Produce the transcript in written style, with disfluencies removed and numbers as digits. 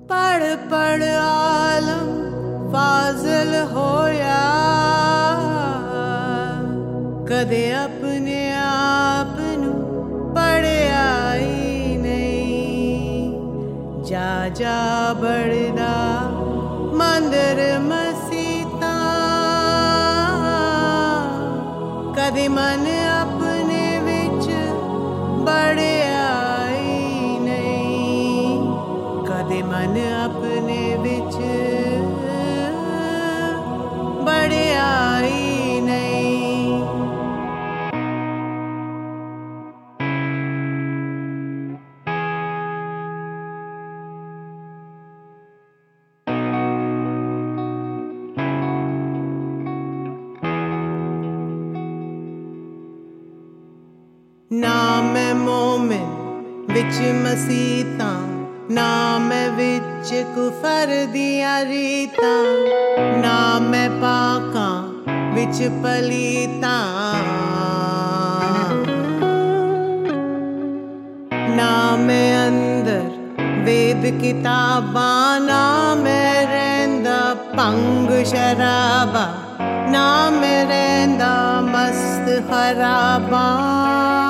पढ़ पढ़ आलम फाजिल होया, कदे अपने आप नू पढ़िया ही नहीं। जा जा बढ़दा मंदिर मसीता, कदे मन अपने विच बढ़िया ही नहीं। कदे मन अपने विच बढ़िया ही नहीं। ना मैं मोमिन विच मसीता, ना मैं विच कुफर दिया रीता, ना मैं पाका विच पलीता, ना मैं अंदर वेद किताबा, ना मैं रैंदा भंग शराबा, ना मैं रैंदा मस्त खराबा।